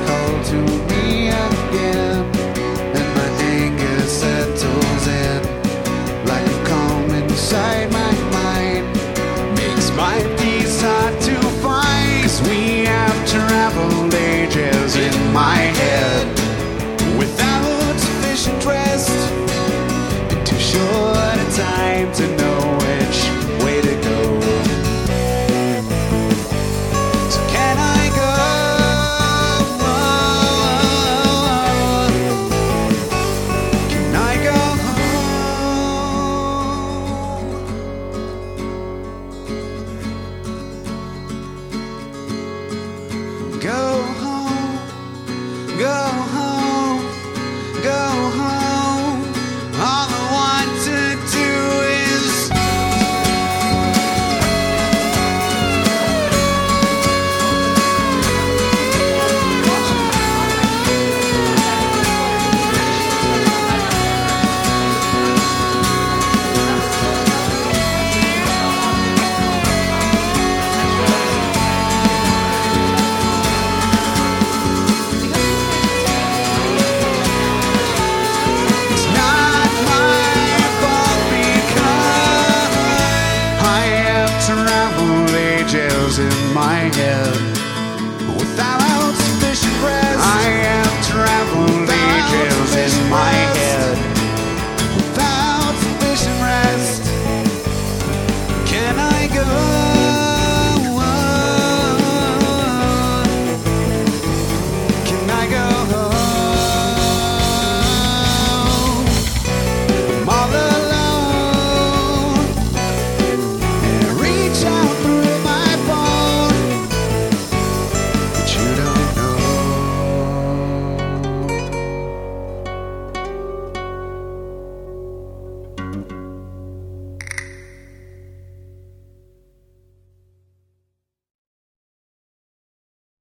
call to me again, and my anger settles in like a calm inside my mind. Makes my peace hard to find, 'cause we have traveled ages in my head without sufficient rest, and too short a time to know which way to go. So can I go? Can I go home? Go home, go home, go home. All I want to do is it's not my fault because I have traveled ages in my head without sufficient rest. I have traveled ages in my head without sufficient rest. Can I go? Can I go home? I'm all alone, and I reach out through my phone, but you don't